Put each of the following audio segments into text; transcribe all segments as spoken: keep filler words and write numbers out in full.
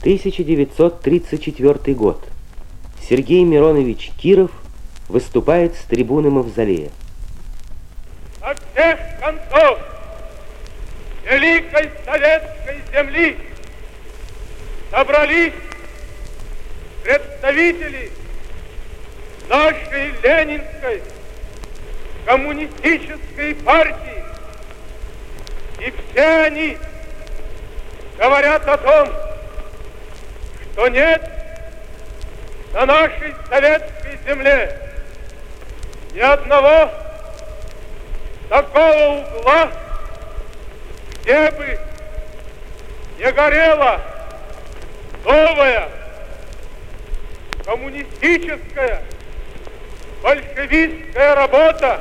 тысяча девятьсот тридцать четвёртый год. Сергей Миронович Киров выступает с трибуны Мавзолея. Со всех концов великой советской земли собрались представители нашей Ленинской коммунистической партии. И все они говорят о том, что нет на нашей советской земле ни одного такого угла, где бы не горела новая коммунистическая большевистская работа,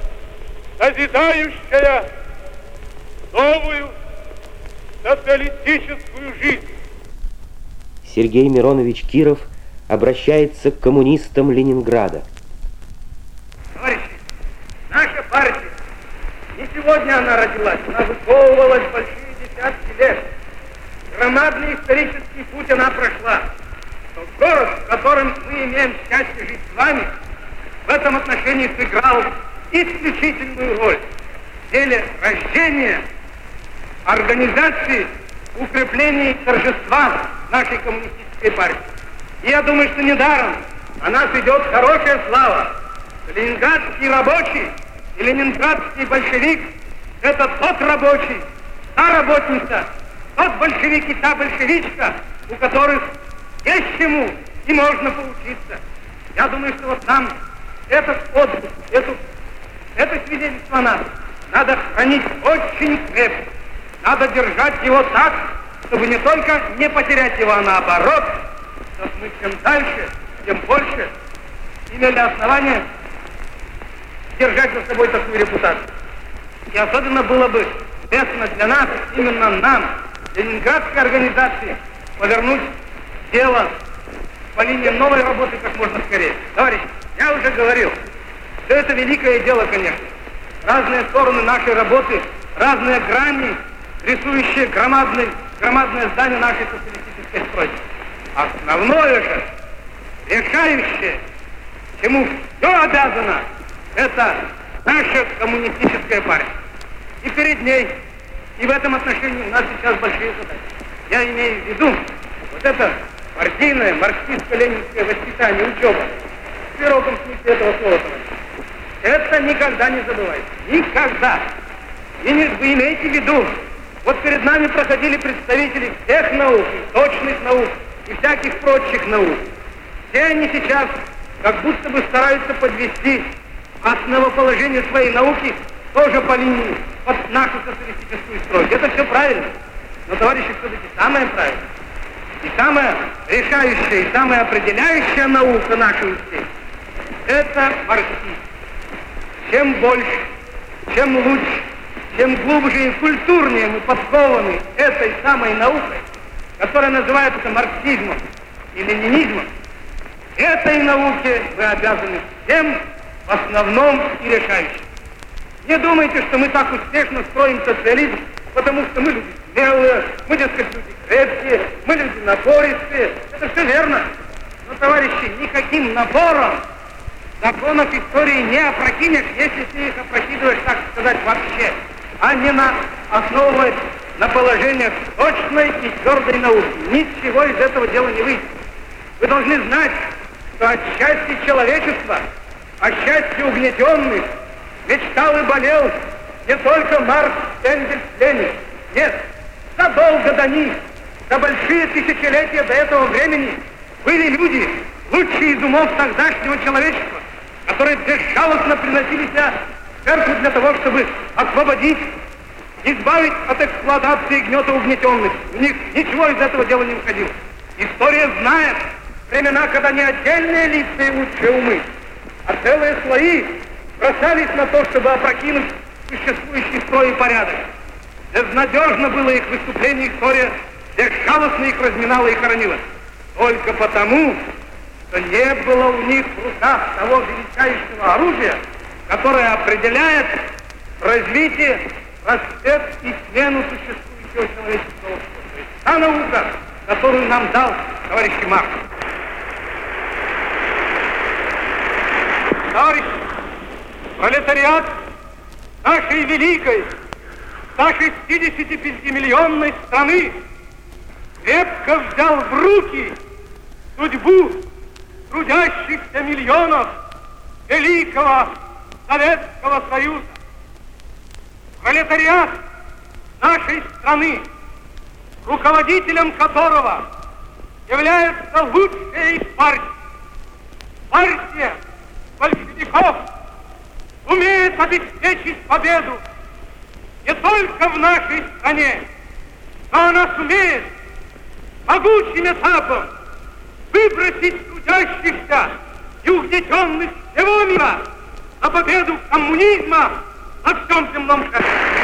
созидающая новую социалистическую жизнь. Сергей Миронович Киров обращается к коммунистам Ленинграда. Товарищи, наша партия, не сегодня она родилась, она выковывалась большие десятки лет. Громадный исторический путь она прошла. Но город, в котором мы имеем счастье жить с вами, в этом отношении сыграл исключительную роль в деле рождения, организации, укрепления и торжества нашей коммунистической партии. И я думаю, что недаром о нас идет хорошая слава. Ленинградский рабочий и ленинградский большевик – это тот рабочий, та работница, тот большевик и та большевичка, у которых есть чему и можно поучиться. Я думаю, что вот нам этот отзыв, эту, это свидетельство нас надо хранить очень крепко. Надо держать его так, чтобы не только не потерять его, а наоборот, чтобы мы чем дальше, тем больше имели основания держать за собой такую репутацию. И особенно было бы лестно для нас, именно нам, Ленинградской организации, повернуть дело по линии новой работы как можно скорее. Товарищи, я уже говорил, что это великое дело, конечно. Разные стороны нашей работы, разные грани, рисующие громадный, громадное здание нашей социалистической стройки. Основное же, решающее, чему все обязано, это наша коммунистическая партия. И перед ней, и в этом отношении у нас сейчас большие задачи. Я имею в виду вот это партийное, марксистско-ленинское воспитание, учеба, в широком смысле этого слова. Это никогда не забывайте. Никогда. И не, вы имеете в виду, вот перед нами проходили представители всех наук, и точных наук, и всяких прочих наук. Все они сейчас как будто бы стараются подвести основоположение своей науки тоже по линии под нашу социалистическую стройку. Это все правильно. Но, товарищи, все-таки самое правильное, и самая решающая, и самая определяющая наука нашей успеха – это марксизм. Чем больше, чем лучше, чем глубже и культурнее мы подкованы этой самой наукой, которая называется марксизмом и ленинизмом, этой науке вы обязаны всем в основном и решающим. Не думайте, что мы так успешно строим социализм, потому что мы люди смелые, мы, дескать, люди крепкие, мы люди напористые. Это все верно. Но, товарищи, никаким напором законов истории не опрокинешь, если ты их опрокидываешь, так сказать, вообще, а не на основываясь на положениях точной и твердой науки. Ничего из этого дела не выйдет. Вы должны знать, что от счастья человечества, о счастье угнетенных мечтал и болел не только Маркс, Энгельс, Ленин. Нет, задолго до них, за большие тысячелетия до этого времени были люди, лучшие из умов тогдашнего человечества, которые безжалостно приносили себя в жертву для того, чтобы освободить, избавить от эксплуатации и гнета угнетенных. У них ничего из этого дела не выходило. История знает времена, когда не отдельные лица и лучшие умы, а целые слои бросались на то, чтобы опрокинуть существующий строй и порядок. Безнадежно было их выступление, история безжалостно их разминала и хоронила. Только потому, что не было у них в руках того величайшего оружия, которое определяет развитие, расцвет и смену существующего человеческого общества. То есть та наука, которую нам дал товарищ Маркс. Товарищи, пролетариат нашей великой, ста шестидесятипятимиллионной страны крепко взял в руки судьбу трудящихся миллионов великого Советского Союза. Пролетариат нашей страны, руководителем которого является лучшая из партий, партия большевиков, умеет обеспечить победу не только в нашей стране, но она сумеет могучим этапом выбросить трудящихся и угнетенных всего мира на победу коммунизма на всем земном шаре.